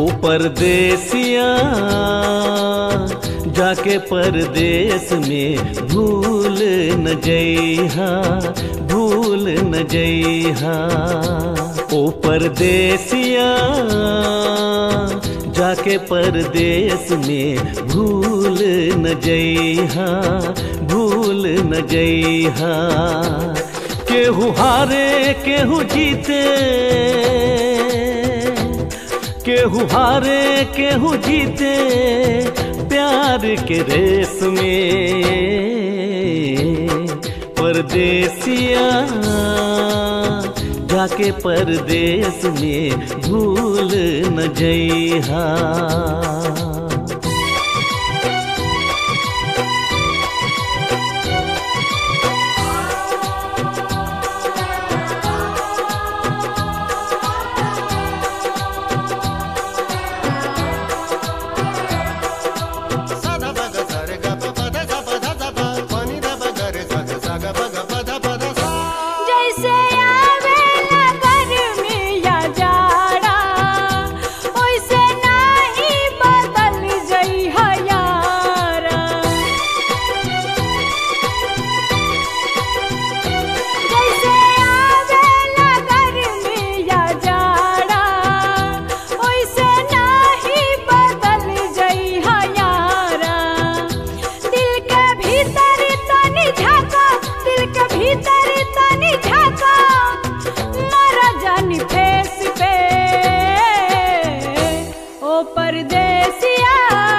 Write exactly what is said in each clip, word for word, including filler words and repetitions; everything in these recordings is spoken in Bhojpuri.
परदेसिया जाके परदेस में भूल न जइहा, भूल न जइहा। ओ परदेसिया जाके परदेस में भूल न जइहा, भूल न जइहा। केहू हारे केहू जीते, केहू हारे केहू जीते प्यार के रेस में। परदेसिया जाके परदेस में भूल न जइहा। परदेसिया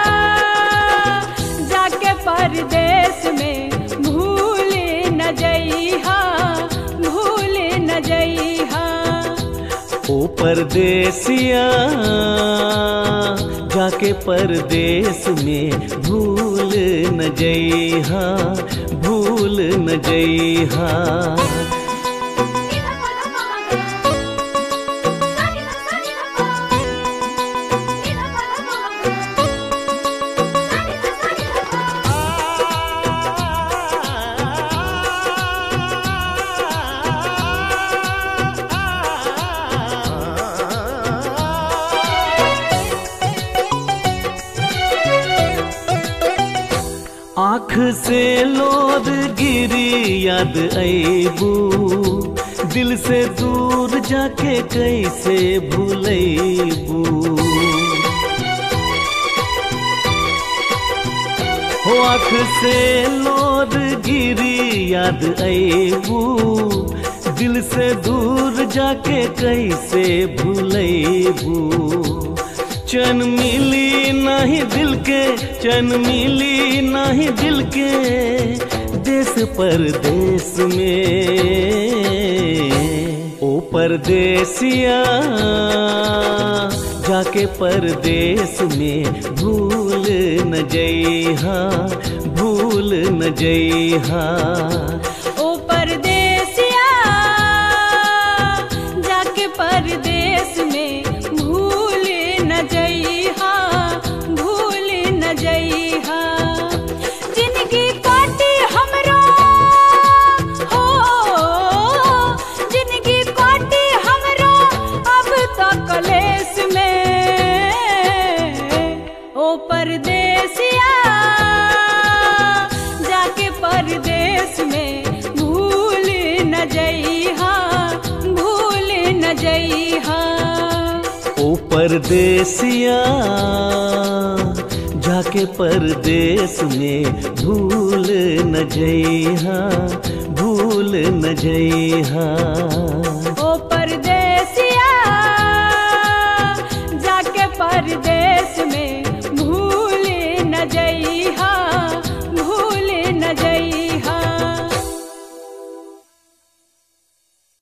जाके परदेस में भूल न जइहा, भूल न जइहा। ओ परदेसिया जाके परदेस में भूल न जइहा, भूल न जइहा। आँख से लोर गिरी याद आईबू, दिल से दूर जाके कैसे भूलैबू। हो आँख से लोर गिरी याद आईबू, दिल से दूर जाके कैसे भूलैबू। चैन मिली नहीं दिल के, चैन मिली नहीं दिल के देश परदेस में। ओ परदेसिया जाके परदेस में भूल न जइहा, भूल न जइहा। ओ परदेसिया जाके परदेस में भूल न जइहा, भूल न जइहा। जिंदगी काटी हमरो हो, जिंदगी काटी हमरो अब तो कलेस में। ओ परदेसिया जाके परदेस में भूल न जइहा, भूल न जइहा। ओ परदेसिया जाके परदेस में भूल न जइहा, भूल न जइहा। ओ परदेसिया जाके परदेस